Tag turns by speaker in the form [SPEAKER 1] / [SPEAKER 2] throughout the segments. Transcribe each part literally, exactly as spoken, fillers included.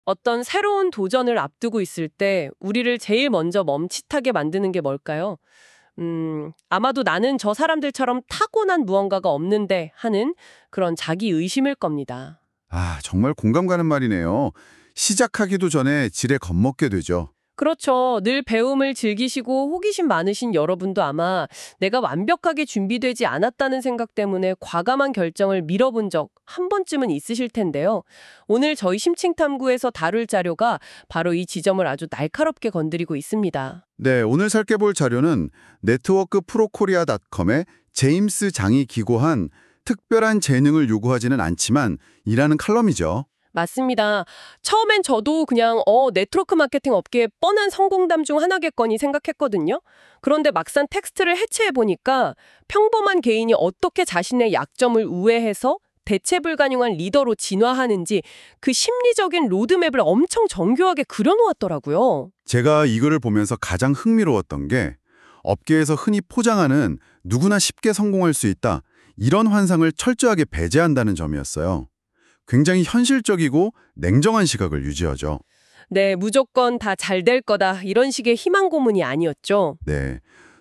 [SPEAKER 1] 어떤 새로운 도전을 앞두고 있을 때 우리를 제일 먼저 멈칫하게 만드는 게 뭘까요? 음, 아마도 나는 저 사람들처럼 타고난 무언가가 없는데 하는 그런 자기 의심일 겁니다.
[SPEAKER 2] 아, 정말 공감 가는 말이네요. 시작하기도 전에 지레 겁먹게 되죠.
[SPEAKER 1] 그렇죠. 늘 배움을 즐기시고 호기심 많으신 여러분도 아마 내가 완벽하게 준비되지 않았다는 생각 때문에 과감한 결정을 미뤄본 적 한 번쯤은 있으실 텐데요. 오늘 저희 심층탐구에서 다룰 자료가 바로 이 지점을 아주 날카롭게 건드리고 있습니다.
[SPEAKER 2] 네, 오늘 살펴 볼 자료는 네트워크 프로코리아닷컴의 제임스 장이 기고한 특별한 재능을 요구하지는 않지만 이라는 칼럼이죠.
[SPEAKER 1] 맞습니다. 처음엔 저도 그냥 어 네트워크 마케팅 업계의 뻔한 성공담 중 하나겠거니 생각했거든요. 그런데 막상 텍스트를 해체해 보니까 평범한 개인이 어떻게 자신의 약점을 우회해서 대체 불가능한 리더로 진화하는지 그 심리적인 로드맵을 엄청 정교하게 그려놓았더라고요.
[SPEAKER 2] 제가 이거를 보면서 가장 흥미로웠던 게 업계에서 흔히 포장하는 누구나 쉽게 성공할 수 있다 이런 환상을 철저하게 배제한다는 점이었어요. 굉장히 현실적이고 냉정한 시각을 유지하죠.
[SPEAKER 1] 네, 무조건 다 잘 될 거다 이런 식의 희망 고문이 아니었죠.
[SPEAKER 2] 네,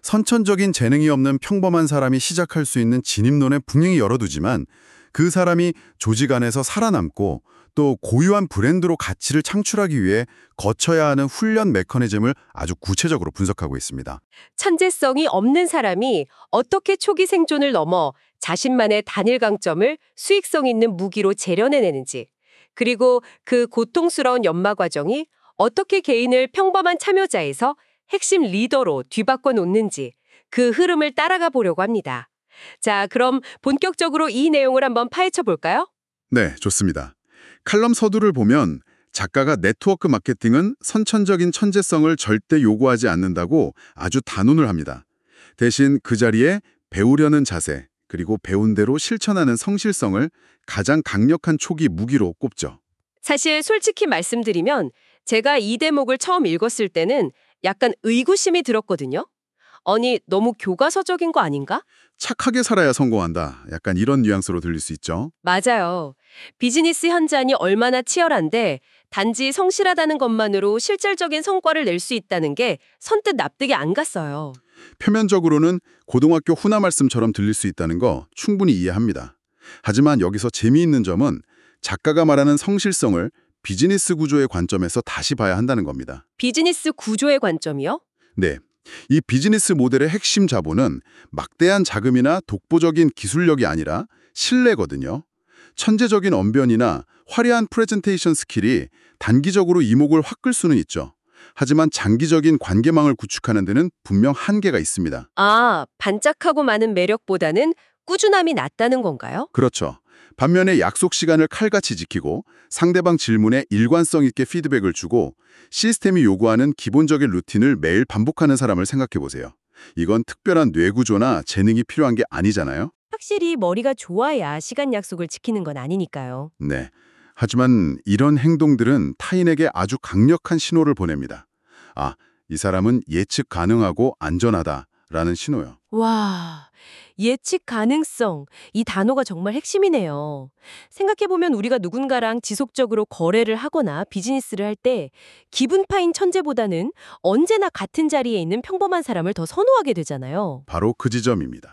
[SPEAKER 2] 선천적인 재능이 없는 평범한 사람이 시작할 수 있는 진입론에 분명히 열어두지만 그 사람이 조직 안에서 살아남고 또 고유한 브랜드로 가치를 창출하기 위해 거쳐야 하는 훈련 메커니즘을 아주 구체적으로 분석하고 있습니다.
[SPEAKER 3] 천재성이 없는 사람이 어떻게 초기 생존을 넘어 자신만의 단일 강점을 수익성 있는 무기로 재련해내는지, 그리고 그 고통스러운 연마 과정이 어떻게 개인을 평범한 참여자에서 핵심 리더로 뒤바꿔 놓는지 그 흐름을 따라가 보려고 합니다. 자, 그럼 본격적으로 이 내용을 한번 파헤쳐 볼까요?
[SPEAKER 2] 네, 좋습니다. 칼럼 서두를 보면 작가가 네트워크 마케팅은 선천적인 천재성을 절대 요구하지 않는다고 아주 단언을 합니다. 대신 그 자리에 배우려는 자세, 그리고 배운 대로 실천하는 성실성을 가장 강력한 초기 무기로 꼽죠.
[SPEAKER 3] 사실 솔직히 말씀드리면 제가 이 대목을 처음 읽었을 때는 약간 의구심이 들었거든요. 아니, 너무 교과서적인 거 아닌가?
[SPEAKER 2] 착하게 살아야 성공한다. 약간 이런 뉘앙스로 들릴 수 있죠.
[SPEAKER 3] 맞아요. 비즈니스 현장이 얼마나 치열한데 단지 성실하다는 것만으로 실질적인 성과를 낼 수 있다는 게 선뜻 납득이 안 갔어요.
[SPEAKER 2] 표면적으로는 고등학교 훈화 말씀처럼 들릴 수 있다는 거 충분히 이해합니다. 하지만 여기서 재미있는 점은 작가가 말하는 성실성을 비즈니스 구조의 관점에서 다시 봐야 한다는 겁니다.
[SPEAKER 3] 비즈니스 구조의 관점이요?
[SPEAKER 2] 네. 이 비즈니스 모델의 핵심 자본은 막대한 자금이나 독보적인 기술력이 아니라 신뢰거든요. 천재적인 언변이나 화려한 프레젠테이션 스킬이 단기적으로 이목을 확 끌 수는 있죠. 하지만 장기적인 관계망을 구축하는 데는 분명 한계가 있습니다.
[SPEAKER 3] 아, 반짝하고 많은 매력보다는 꾸준함이 낫다는 건가요?
[SPEAKER 2] 그렇죠. 반면에 약속 시간을 칼같이 지키고 상대방 질문에 일관성 있게 피드백을 주고 시스템이 요구하는 기본적인 루틴을 매일 반복하는 사람을 생각해 보세요. 이건 특별한 뇌구조나 재능이 필요한 게 아니잖아요.
[SPEAKER 3] 확실히 머리가 좋아야 시간 약속을 지키는 건 아니니까요.
[SPEAKER 2] 네. 하지만 이런 행동들은 타인에게 아주 강력한 신호를 보냅니다. 아, 이 사람은 예측 가능하고 안전하다라는 신호요.
[SPEAKER 3] 와, 예측 가능성. 이 단어가 정말 핵심이네요. 생각해보면 우리가 누군가랑 지속적으로 거래를 하거나 비즈니스를 할 때 기분 파인 천재보다는 언제나 같은 자리에 있는 평범한 사람을 더 선호하게 되잖아요.
[SPEAKER 2] 바로 그 지점입니다.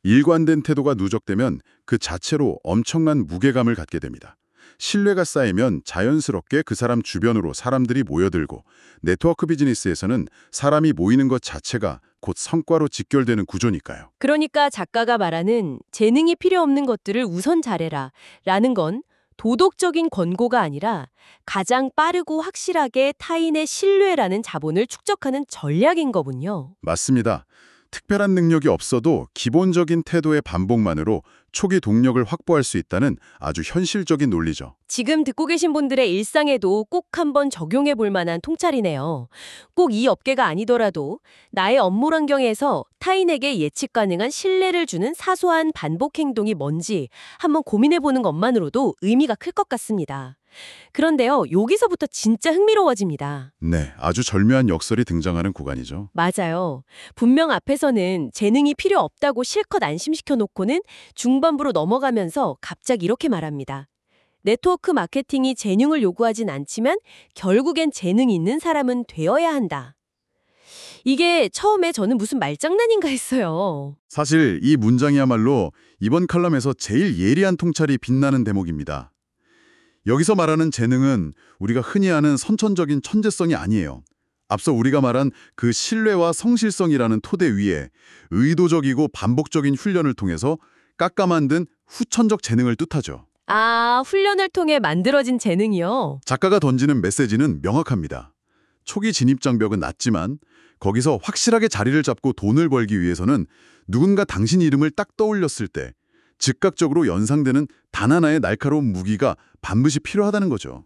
[SPEAKER 2] 일관된 태도가 누적되면 그 자체로 엄청난 무게감을 갖게 됩니다. 신뢰가 쌓이면 자연스럽게 그 사람 주변으로 사람들이 모여들고 네트워크 비즈니스에서는 사람이 모이는 것 자체가 곧 성과로 직결되는 구조니까요.
[SPEAKER 3] 그러니까 작가가 말하는 재능이 필요 없는 것들을 우선 잘해라 라는 건 도덕적인 권고가 아니라 가장 빠르고 확실하게 타인의 신뢰라는 자본을 축적하는 전략인 거군요.
[SPEAKER 2] 맞습니다. 특별한 능력이 없어도 기본적인 태도의 반복만으로 초기 동력을 확보할 수 있다는 아주 현실적인 논리죠.
[SPEAKER 3] 지금 듣고 계신 분들의 일상에도 꼭 한번 적용해 볼 만한 통찰이네요. 꼭 이 업계가 아니더라도 나의 업무 환경에서 타인에게 예측 가능한 신뢰를 주는 사소한 반복 행동이 뭔지 한번 고민해 보는 것만으로도 의미가 클 것 같습니다. 그런데요, 여기서부터 진짜 흥미로워집니다.
[SPEAKER 2] 네, 아주 절묘한 역설이 등장하는 구간이죠.
[SPEAKER 3] 맞아요. 분명 앞에서는 재능이 필요 없다고 실컷 안심시켜 놓고는 중반부로 넘어가면서 갑자기 이렇게 말합니다. 네트워크 마케팅이 재능을 요구하진 않지만 결국엔 재능이 있는 사람은 되어야 한다. 이게 처음에 저는 무슨 말장난인가 했어요.
[SPEAKER 2] 사실 이 문장이야말로 이번 칼럼에서 제일 예리한 통찰이 빛나는 대목입니다. 여기서 말하는 재능은 우리가 흔히 아는 선천적인 천재성이 아니에요. 앞서 우리가 말한 그 신뢰와 성실성이라는 토대 위에 의도적이고 반복적인 훈련을 통해서 깎아 만든 후천적 재능을 뜻하죠.
[SPEAKER 3] 아, 훈련을 통해 만들어진 재능이요?
[SPEAKER 2] 작가가 던지는 메시지는 명확합니다. 초기 진입 장벽은 낮지만 거기서 확실하게 자리를 잡고 돈을 벌기 위해서는 누군가 당신 이름을 딱 떠올렸을 때 즉각적으로 연상되는 단 하나의 날카로운 무기가 반드시 필요하다는 거죠.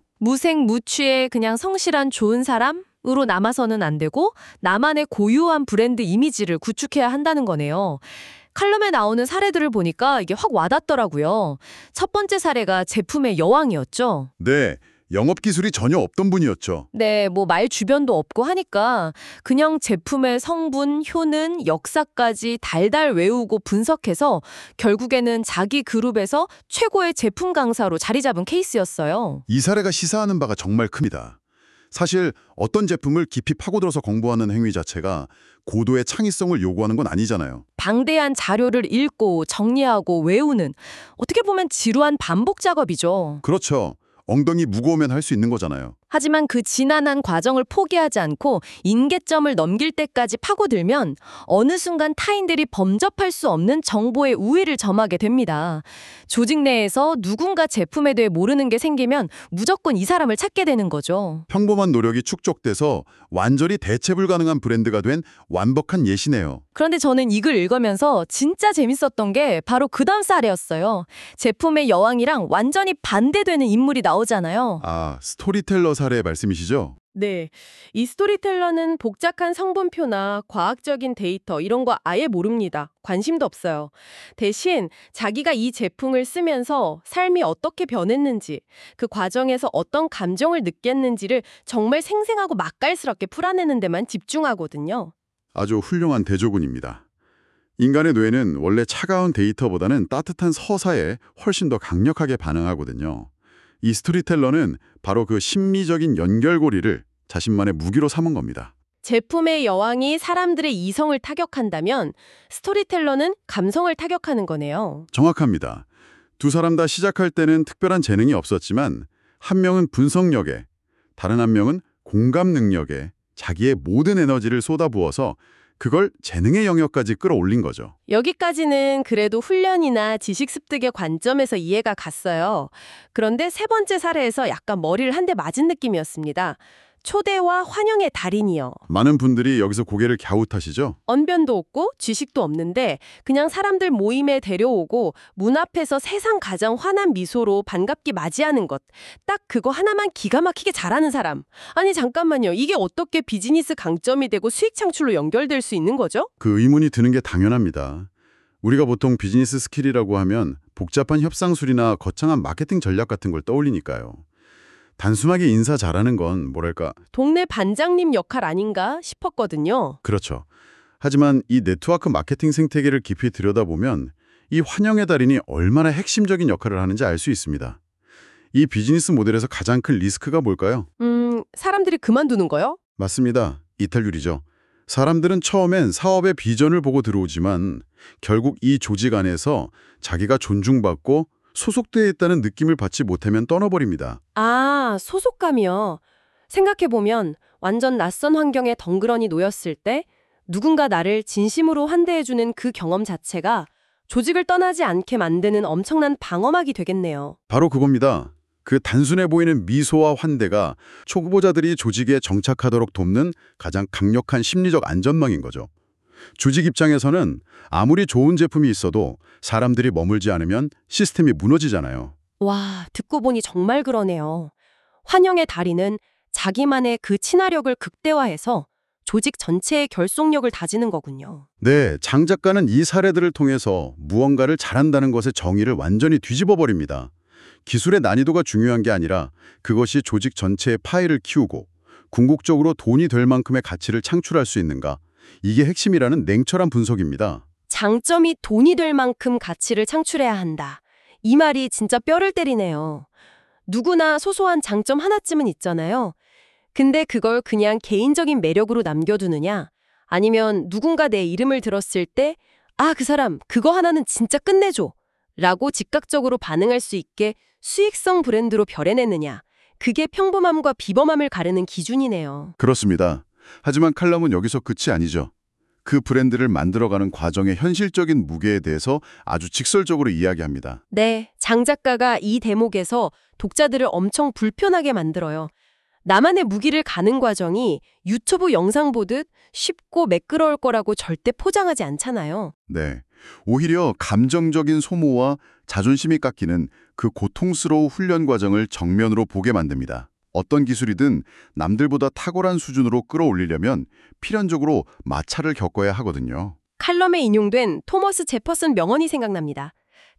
[SPEAKER 3] 무색무취의 그냥 성실한 좋은 사람으로 남아서는 안 되고 나만의 고유한 브랜드 이미지를 구축해야 한다는 거네요. 칼럼에 나오는 사례들을 보니까 이게 확 와닿더라고요. 첫 번째 사례가 제품의 여왕이었죠.
[SPEAKER 2] 네, 영업 기술이 전혀 없던 분이었죠.
[SPEAKER 3] 네, 뭐 말 주변도 없고 하니까 그냥 제품의 성분, 효능, 역사까지 달달 외우고 분석해서 결국에는 자기 그룹에서 최고의 제품 강사로 자리 잡은 케이스였어요.
[SPEAKER 2] 이 사례가 시사하는 바가 정말 큽니다. 사실 어떤 제품을 깊이 파고들어서 공부하는 행위 자체가 고도의 창의성을 요구하는 건 아니잖아요.
[SPEAKER 3] 방대한 자료를 읽고 정리하고 외우는 어떻게 보면 지루한 반복 작업이죠.
[SPEAKER 2] 그렇죠. 엉덩이 무거우면 할 수 있는 거잖아요.
[SPEAKER 3] 하지만 그 지난한 과정을 포기하지 않고 임계점을 넘길 때까지 파고들면 어느 순간 타인들이 범접할 수 없는 정보의 우위를 점하게 됩니다. 조직 내에서 누군가 제품에 대해 모르는 게 생기면 무조건 이 사람을 찾게 되는 거죠.
[SPEAKER 2] 평범한 노력이 축적돼서 완전히 대체 불가능한 브랜드가 된 완벽한 예시네요.
[SPEAKER 3] 그런데 저는 이 글 읽으면서 진짜 재밌었던 게 바로 그 다음 사례였어요. 제품의 여왕이랑 완전히 반대되는 인물이 나오잖아요.
[SPEAKER 2] 아, 스토리텔러 사례 말씀이시죠?
[SPEAKER 1] 네. 이 스토리텔러는 복잡한 성분표나 과학적인 데이터 이런 거 아예 모릅니다. 관심도 없어요. 대신 자기가 이 제품을 쓰면서 삶이 어떻게 변했는지, 그 과정에서 어떤 감정을 느꼈는지를 정말 생생하고 맛깔스럽게 풀어내는 데만 집중하거든요.
[SPEAKER 2] 아주 훌륭한 대조군입니다. 인간의 뇌는 원래 차가운 데이터보다는 따뜻한 서사에 훨씬 더 강력하게 반응하거든요. 이 스토리텔러는 바로 그 심미적인 연결고리를 자신만의 무기로 삼은 겁니다.
[SPEAKER 1] 제품의 여왕이 사람들의 이성을 타격한다면 스토리텔러는 감성을 타격하는 거네요.
[SPEAKER 2] 정확합니다. 두 사람 다 시작할 때는 특별한 재능이 없었지만 한 명은 분석력에, 다른 한 명은 공감 능력에 자기의 모든 에너지를 쏟아부어서 그걸 재능의 영역까지 끌어올린 거죠.
[SPEAKER 1] 여기까지는 그래도 훈련이나 지식 습득의 관점에서 이해가 갔어요. 그런데 세 번째 사례에서 약간 머리를 한 대 맞은 느낌이었습니다. 초대와 환영의 달인이요.
[SPEAKER 2] 많은 분들이 여기서 고개를 갸웃하시죠?
[SPEAKER 1] 언변도 없고 지식도 없는데 그냥 사람들 모임에 데려오고 문 앞에서 세상 가장 환한 미소로 반갑게 맞이하는 것. 딱 그거 하나만 기가 막히게 잘하는 사람. 아니 잠깐만요. 이게 어떻게 비즈니스 강점이 되고 수익 창출로 연결될 수 있는 거죠?
[SPEAKER 2] 그 의문이 드는 게 당연합니다. 우리가 보통 비즈니스 스킬이라고 하면 복잡한 협상술이나 거창한 마케팅 전략 같은 걸 떠올리니까요. 단순하게 인사 잘하는 건 뭐랄까.
[SPEAKER 1] 동네 반장님 역할 아닌가 싶었거든요.
[SPEAKER 2] 그렇죠. 하지만 이 네트워크 마케팅 생태계를 깊이 들여다보면 이 환영의 달인이 얼마나 핵심적인 역할을 하는지 알 수 있습니다. 이 비즈니스 모델에서 가장 큰 리스크가 뭘까요?
[SPEAKER 1] 음, 사람들이 그만두는 거요?
[SPEAKER 2] 맞습니다. 이탈률이죠. 사람들은 처음엔 사업의 비전을 보고 들어오지만 결국 이 조직 안에서 자기가 존중받고 소속되어 있다는 느낌을 받지 못하면 떠나버립니다.
[SPEAKER 1] 아, 소속감이요. 생각해보면 완전 낯선 환경에 덩그러니 놓였을 때 누군가 나를 진심으로 환대해주는 그 경험 자체가 조직을 떠나지 않게 만드는 엄청난 방어막이 되겠네요.
[SPEAKER 2] 바로 그겁니다. 그 단순해 보이는 미소와 환대가 초보자들이 조직에 정착하도록 돕는 가장 강력한 심리적 안전망인 거죠. 조직 입장에서는 아무리 좋은 제품이 있어도 사람들이 머물지 않으면 시스템이 무너지잖아요.
[SPEAKER 1] 와, 듣고 보니 정말 그러네요. 환영의 달인은 자기만의 그 친화력을 극대화해서 조직 전체의 결속력을 다지는 거군요.
[SPEAKER 2] 네, 장 작가는 이 사례들을 통해서 무언가를 잘한다는 것의 정의를 완전히 뒤집어 버립니다. 기술의 난이도가 중요한 게 아니라 그것이 조직 전체의 파이를 키우고 궁극적으로 돈이 될 만큼의 가치를 창출할 수 있는가. 이게 핵심이라는 냉철한 분석입니다.
[SPEAKER 1] 장점이 돈이 될 만큼 가치를 창출해야 한다. 이 말이 진짜 뼈를 때리네요.
[SPEAKER 3] 누구나 소소한 장점 하나쯤은 있잖아요. 근데 그걸 그냥 개인적인 매력으로 남겨두느냐? 아니면 누군가 내 이름을 들었을 때 아, 그 사람 그거 하나는 진짜 끝내줘 라고 즉각적으로 반응할 수 있게 수익성 브랜드로 별해내느냐? 그게 평범함과 비범함을 가르는 기준이네요.
[SPEAKER 2] 그렇습니다. 하지만 칼럼은 여기서 끝이 아니죠. 그 브랜드를 만들어가는 과정의 현실적인 무게에 대해서 아주 직설적으로 이야기합니다.
[SPEAKER 3] 네, 장 작가가 이 대목에서 독자들을 엄청 불편하게 만들어요. 나만의 무기를 가는 과정이 유튜브 영상 보듯 쉽고 매끄러울 거라고 절대 포장하지 않잖아요.
[SPEAKER 2] 네. 오히려 감정적인 소모와 자존심이 깎이는 그 고통스러운 훈련 과정을 정면으로 보게 만듭니다. 어떤 기술이든 남들보다 탁월한 수준으로 끌어올리려면 필연적으로 마찰을 겪어야 하거든요.
[SPEAKER 3] 칼럼에 인용된 토머스 제퍼슨 명언이 생각납니다.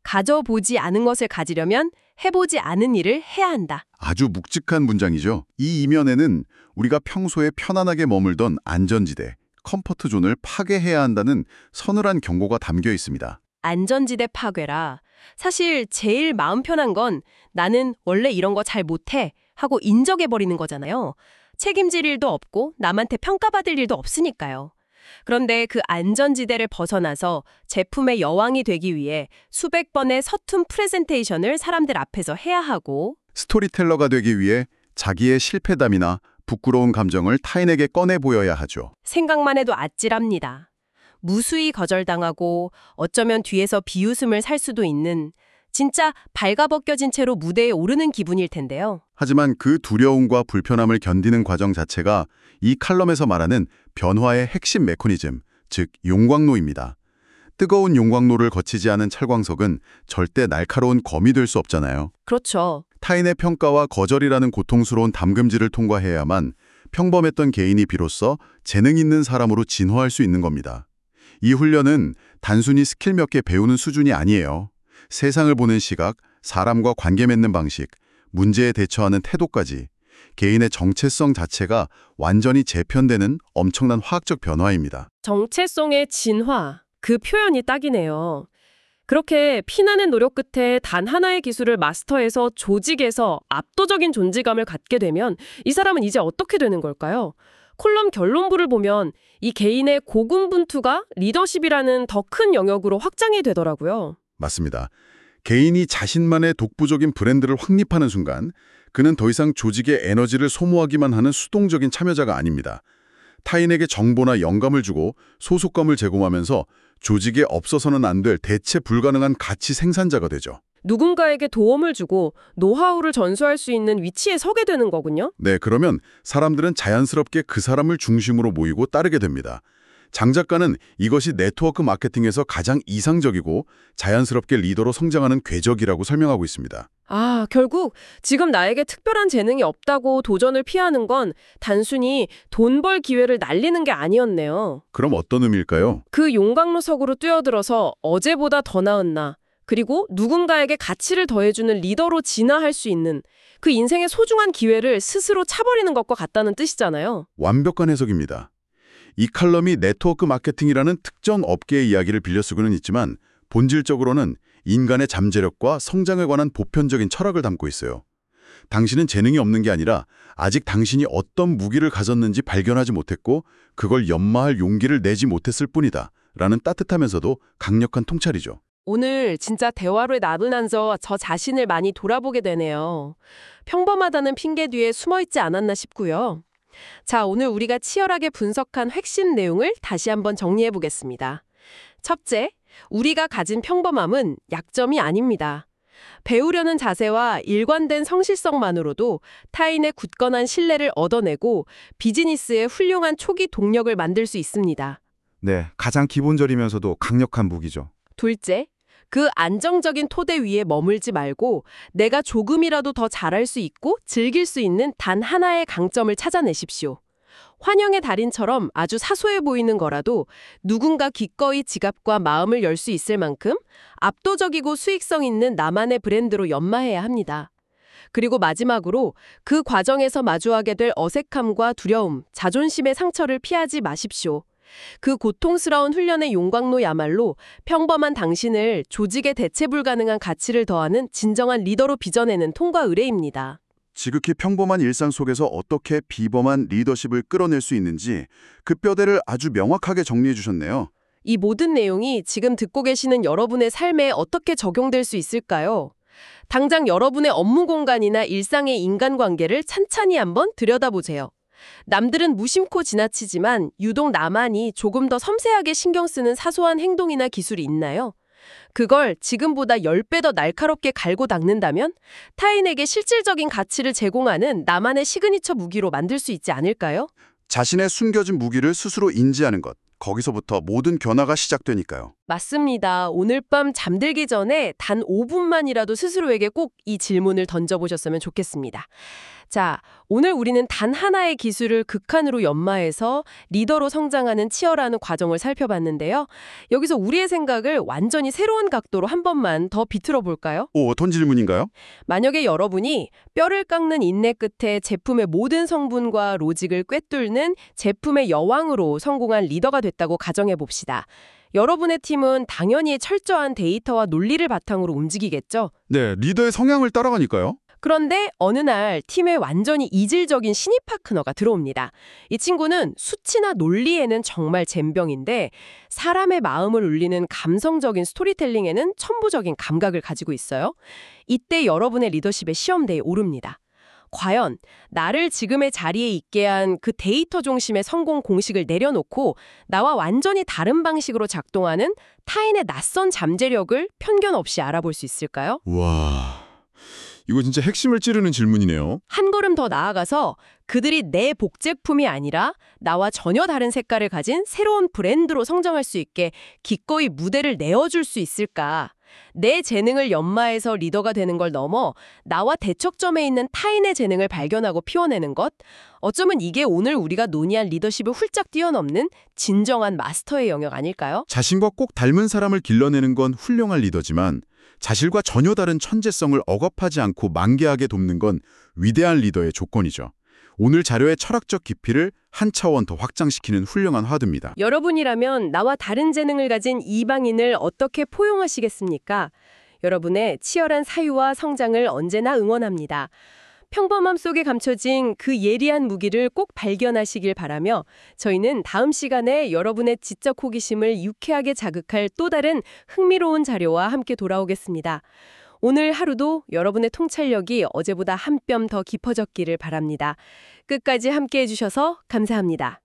[SPEAKER 3] 가져보지 않은 것을 가지려면 해보지 않은 일을 해야 한다.
[SPEAKER 2] 아주 묵직한 문장이죠. 이 이면에는 우리가 평소에 편안하게 머물던 안전지대, 컴포트 존을 파괴해야 한다는 서늘한 경고가 담겨 있습니다.
[SPEAKER 3] 안전지대 파괴라. 사실 제일 마음 편한 건 나는 원래 이런 거 잘 못해 하고 인정해버리는 거잖아요. 책임질 일도 없고 남한테 평가받을 일도 없으니까요. 그런데 그 안전지대를 벗어나서 제품의 여왕이 되기 위해 수백 번의 서툰 프레젠테이션을 사람들 앞에서 해야 하고
[SPEAKER 2] 스토리텔러가 되기 위해 자기의 실패담이나 부끄러운 감정을 타인에게 꺼내 보여야 하죠.
[SPEAKER 3] 생각만 해도 아찔합니다. 무수히 거절당하고 어쩌면 뒤에서 비웃음을 살 수도 있는 진짜 발가벗겨진 채로 무대에 오르는 기분일 텐데요.
[SPEAKER 2] 하지만 그 두려움과 불편함을 견디는 과정 자체가 이 칼럼에서 말하는 변화의 핵심 메커니즘, 즉 용광로입니다. 뜨거운 용광로를 거치지 않은 찰광석은 절대 날카로운 검이 될 수 없잖아요.
[SPEAKER 3] 그렇죠.
[SPEAKER 2] 타인의 평가와 거절이라는 고통스러운 담금질을 통과해야만 평범했던 개인이 비로소 재능 있는 사람으로 진화할 수 있는 겁니다. 이 훈련은 단순히 스킬 몇 개 배우는 수준이 아니에요. 세상을 보는 시각, 사람과 관계 맺는 방식, 문제에 대처하는 태도까지 개인의 정체성 자체가 완전히 재편되는 엄청난 화학적 변화입니다.
[SPEAKER 1] 정체성의 진화, 그 표현이 딱이네요. 그렇게 피나는 노력 끝에 단 하나의 기술을 마스터해서 조직에서 압도적인 존재감을 갖게 되면 이 사람은 이제 어떻게 되는 걸까요? 콜럼 결론부를 보면 이 개인의 고군분투가 리더십이라는 더 큰 영역으로 확장이 되더라고요.
[SPEAKER 2] 맞습니다. 개인이 자신만의 독보적인 브랜드를 확립하는 순간 그는 더 이상 조직의 에너지를 소모하기만 하는 수동적인 참여자가 아닙니다. 타인에게 정보나 영감을 주고 소속감을 제공하면서 조직에 없어서는 안 될 대체 불가능한 가치 생산자가 되죠.
[SPEAKER 1] 누군가에게 도움을 주고 노하우를 전수할 수 있는 위치에 서게 되는 거군요.
[SPEAKER 2] 네, 그러면 사람들은 자연스럽게 그 사람을 중심으로 모이고 따르게 됩니다. 장 작가는 이것이 네트워크 마케팅에서 가장 이상적이고 자연스럽게 리더로 성장하는 궤적이라고 설명하고 있습니다.
[SPEAKER 1] 아, 결국 지금 나에게 특별한 재능이 없다고 도전을 피하는 건 단순히 돈 벌 기회를 날리는 게 아니었네요.
[SPEAKER 2] 그럼 어떤 의미일까요?
[SPEAKER 1] 그 용광로석으로 뛰어들어서 어제보다 더 나은 나, 그리고 누군가에게 가치를 더해주는 리더로 진화할 수 있는 그 인생의 소중한 기회를 스스로 차버리는 것과 같다는 뜻이잖아요.
[SPEAKER 2] 완벽한 해석입니다. 이 칼럼이 네트워크 마케팅이라는 특정 업계의 이야기를 빌려 쓰고는 있지만 본질적으로는 인간의 잠재력과 성장에 관한 보편적인 철학을 담고 있어요. 당신은 재능이 없는 게 아니라 아직 당신이 어떤 무기를 가졌는지 발견하지 못했고 그걸 연마할 용기를 내지 못했을 뿐이다 라는 따뜻하면서도 강력한 통찰이죠.
[SPEAKER 1] 오늘 진짜 대화를 나누면서 저 자신을 많이 돌아보게 되네요. 평범하다는 핑계 뒤에 숨어있지 않았나 싶고요. 자, 오늘 우리가 치열하게 분석한 핵심 내용을 다시 한번 정리해 보겠습니다. 첫째, 우리가 가진 평범함은 약점이 아닙니다. 배우려는 자세와 일관된 성실성만으로도 타인의 굳건한 신뢰를 얻어내고 비즈니스의 훌륭한 초기 동력을 만들 수 있습니다.
[SPEAKER 4] 네, 가장 기본적이면서도 강력한 무기죠.
[SPEAKER 1] 둘째, 그 안정적인 토대 위에 머물지 말고 내가 조금이라도 더 잘할 수 있고 즐길 수 있는 단 하나의 강점을 찾아내십시오. 환영의 달인처럼 아주 사소해 보이는 거라도 누군가 기꺼이 지갑과 마음을 열 수 있을 만큼 압도적이고 수익성 있는 나만의 브랜드로 연마해야 합니다. 그리고 마지막으로 그 과정에서 마주하게 될 어색함과 두려움, 자존심의 상처를 피하지 마십시오. 그 고통스러운 훈련의 용광로야말로 평범한 당신을 조직에 대체 불가능한 가치를 더하는 진정한 리더로 빚어내는 통과 의례입니다.
[SPEAKER 2] 지극히 평범한 일상 속에서 어떻게 비범한 리더십을 끌어낼 수 있는지 그 뼈대를 아주 명확하게 정리해 주셨네요.
[SPEAKER 1] 이 모든 내용이 지금 듣고 계시는 여러분의 삶에 어떻게 적용될 수 있을까요? 당장 여러분의 업무 공간이나 일상의 인간관계를 찬찬히 한번 들여다보세요. 남들은 무심코 지나치지만 유독 나만이 조금 더 섬세하게 신경 쓰는 사소한 행동이나 기술이 있나요? 그걸 지금보다 십 배 더 날카롭게 갈고 닦는다면 타인에게 실질적인 가치를 제공하는 나만의 시그니처 무기로 만들 수 있지 않을까요?
[SPEAKER 2] 자신의 숨겨진 무기를 스스로 인지하는 것. 거기서부터 모든 변화가 시작되니까요.
[SPEAKER 1] 맞습니다. 오늘 밤 잠들기 전에 단 오 분만이라도 스스로에게 꼭 이 질문을 던져보셨으면 좋겠습니다. 자, 오늘 우리는 단 하나의 기술을 극한으로 연마해서 리더로 성장하는 치열한 과정을 살펴봤는데요. 여기서 우리의 생각을 완전히 새로운 각도로 한 번만 더 비틀어 볼까요?
[SPEAKER 2] 오, 어떤 질문인가요?
[SPEAKER 1] 만약에 여러분이 뼈를 깎는 인내 끝에 제품의 모든 성분과 로직을 꿰뚫는 제품의 여왕으로 성공한 리더가 됐다고 가정해 봅시다. 여러분의 팀은 당연히 철저한 데이터와 논리를 바탕으로 움직이겠죠?
[SPEAKER 2] 네, 리더의 성향을 따라가니까요.
[SPEAKER 1] 그런데 어느 날 팀에 완전히 이질적인 신입 파트너가 들어옵니다. 이 친구는 수치나 논리에는 정말 젬병인데 사람의 마음을 울리는 감성적인 스토리텔링에는 천부적인 감각을 가지고 있어요. 이때 여러분의 리더십의 시험대에 오릅니다. 과연 나를 지금의 자리에 있게 한 그 데이터 중심의 성공 공식을 내려놓고 나와 완전히 다른 방식으로 작동하는 타인의 낯선 잠재력을 편견 없이 알아볼 수 있을까요?
[SPEAKER 5] 와, 이거 진짜 핵심을 찌르는 질문이네요.
[SPEAKER 1] 한 걸음 더 나아가서 그들이 내 복제품이 아니라 나와 전혀 다른 색깔을 가진 새로운 브랜드로 성장할 수 있게 기꺼이 무대를 내어줄 수 있을까? 내 재능을 연마해서 리더가 되는 걸 넘어 나와 대척점에 있는 타인의 재능을 발견하고 피워내는 것? 어쩌면 이게 오늘 우리가 논의한 리더십을 훌쩍 뛰어넘는 진정한 마스터의 영역 아닐까요?
[SPEAKER 5] 자신과 꼭 닮은 사람을 길러내는 건 훌륭한 리더지만 자신과 전혀 다른 천재성을 억압하지 않고 만개하게 돕는 건 위대한 리더의 조건이죠. 오늘 자료의 철학적 깊이를 한 차원 더 확장시키는 훌륭한 화두입니다.
[SPEAKER 1] 여러분이라면 나와 다른 재능을 가진 이방인을 어떻게 포용하시겠습니까? 여러분의 치열한 사유와 성장을 언제나 응원합니다. 평범함 속에 감춰진 그 예리한 무기를 꼭 발견하시길 바라며 저희는 다음 시간에 여러분의 지적 호기심을 유쾌하게 자극할 또 다른 흥미로운 자료와 함께 돌아오겠습니다. 오늘 하루도 여러분의 통찰력이 어제보다 한 뼘 더 깊어졌기를 바랍니다. 끝까지 함께해 주셔서 감사합니다.